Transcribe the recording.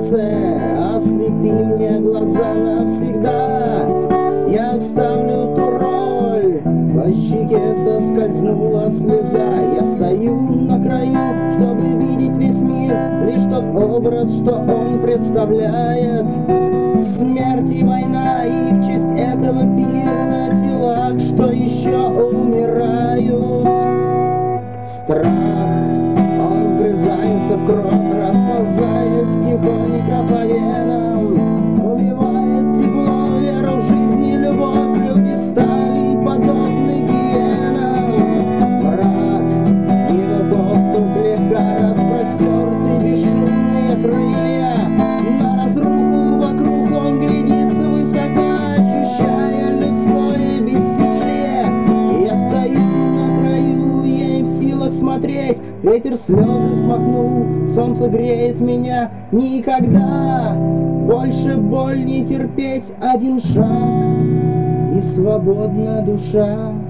сердце, ослепи мне глаза навсегда. Я оставлю ту роль, по щеке соскользнула слеза. Я стою на краю, чтобы видеть весь мир, лишь тот образ, что он представляет. Смерть и война, и в честь этого пира тела, что еще умирают. Страх, он вгрызается в кровь, расползаясь тихонько по венам, убивает тепло, веру в жизнь и любовь, люди стали подобны гиенам. Мрак, его доступ легко распростерты бесшумные крылья, на разруху вокруг он глядит свысока, ощущая людское бессилие. Я стою на краю, я не в силах смотреть, ветер слезы смахнул, солнце греет меня. Никогда больше боль не терпеть, один шаг, и свободна душа.